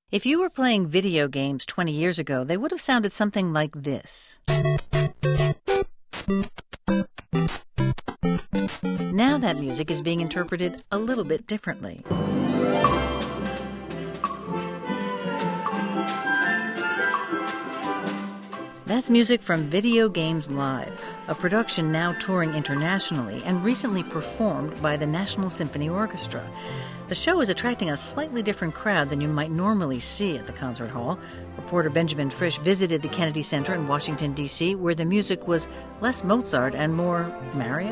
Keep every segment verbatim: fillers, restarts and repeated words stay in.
If you were playing video games twenty years ago, they would have sounded something like this. Now that music is being interpreted a little bit differently. That's music from Video Games Live, a production now touring internationally and recently performed by the National Symphony Orchestra. The show is attracting a slightly different crowd than you might normally see at the concert hall. Reporter Benjamin Frisch visited the Kennedy Center in Washington, D C, where the music was less Mozart and more Mario.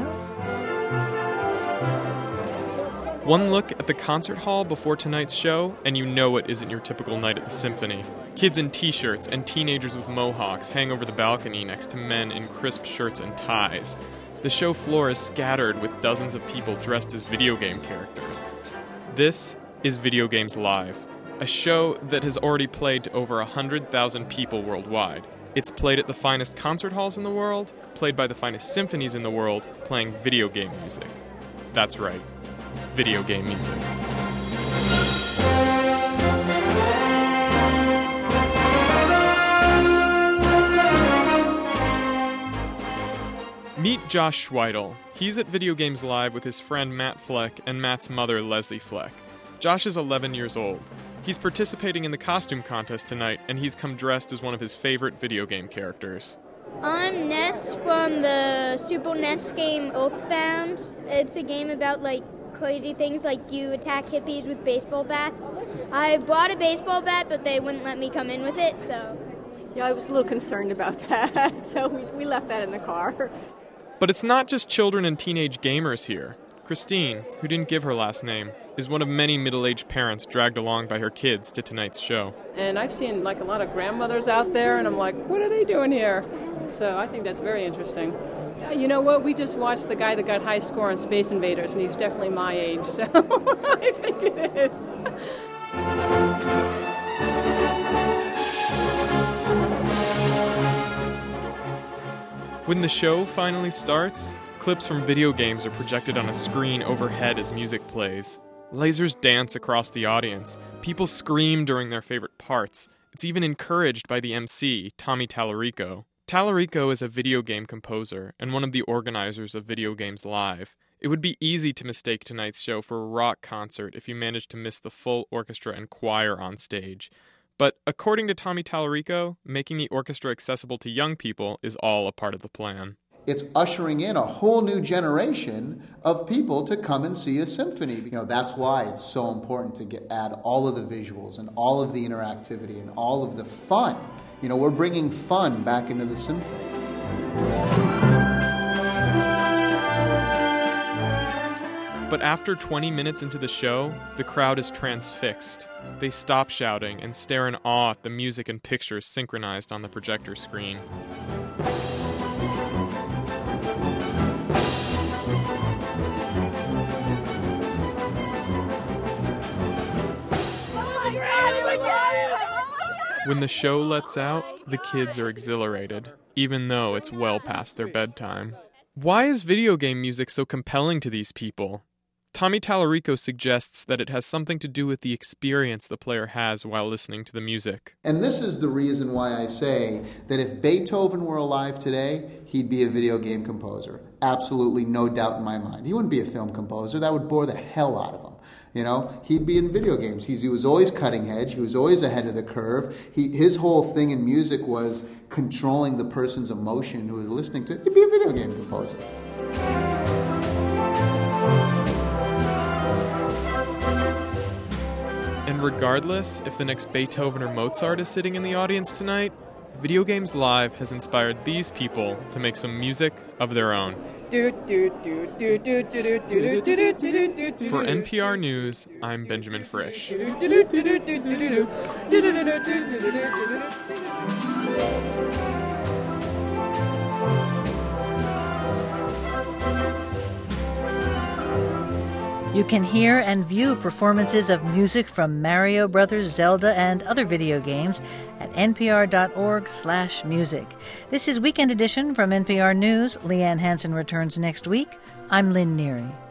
One look at the concert hall before tonight's show, and you know it isn't your typical night at the symphony. Kids in t-shirts and teenagers with mohawks hang over the balcony next to men in crisp shirts and ties. The show floor is scattered with dozens of people dressed as video game characters. This is Video Games Live, a show that has already played to over one hundred thousand people worldwide. It's played at the finest concert halls in the world, played by the finest symphonies in the world, playing video game music. That's right. Video game music. Meet Josh Schweidel. He's at Video Games Live with his friend Matt Fleck and Matt's mother Leslie Fleck. Josh is eleven years old. He's participating in the costume contest tonight, and he's come dressed as one of his favorite video game characters. I'm Ness from the Super N E S game Oathbound. It's a game about, like, crazy things like you attack hippies with baseball bats. I bought a baseball bat, but they wouldn't let me come in with it, so... Yeah, I was a little concerned about that, so we, we left that in the car. But it's not just children and teenage gamers here. Christine, who didn't give her last name, is one of many middle-aged parents dragged along by her kids to tonight's show. And I've seen, like, a lot of grandmothers out there, and I'm like, what are they doing here? So I think that's very interesting. You know what? We just watched the guy that got high score on Space Invaders, and he's definitely my age, so I think it is. When the show finally starts, clips from video games are projected on a screen overhead as music plays. Lasers dance across the audience. People scream during their favorite parts. It's even encouraged by the M C, Tommy Tallarico. Tallarico is a video game composer and one of the organizers of Video Games Live. It would be easy to mistake tonight's show for a rock concert if you managed to miss the full orchestra and choir on stage. But according to Tommy Tallarico, making the orchestra accessible to young people is all a part of the plan. It's ushering in a whole new generation of people to come and see a symphony. You know, that's why it's so important to get add all of the visuals and all of the interactivity and all of the fun. You know, we're bringing fun back into the symphony. But after twenty minutes into the show, the crowd is transfixed. They stop shouting and stare in awe at the music and pictures synchronized on the projector screen. When the show lets out, the kids are exhilarated, even though it's well past their bedtime. Why is video game music so compelling to these people? Tommy Tallarico suggests that it has something to do with the experience the player has while listening to the music. And this is the reason why I say that if Beethoven were alive today, he'd be a video game composer. Absolutely no doubt in my mind. He wouldn't be a film composer. That would bore the hell out of him. You know, he'd be in video games. He's, he was always cutting edge. He was always ahead of the curve. He, his whole thing in music was controlling the person's emotion who was listening to it. He'd be a video game composer. And regardless if the next Beethoven or Mozart is sitting in the audience tonight, Video Games Live has inspired these people to make some music of their own. For N P R News, I'm Benjamin Frisch. You can hear and view performances of music from Mario Brothers, Zelda, and other video games at npr.org slash music. This is Weekend Edition from N P R News. Leanne Hansen returns next week. I'm Lynn Neary.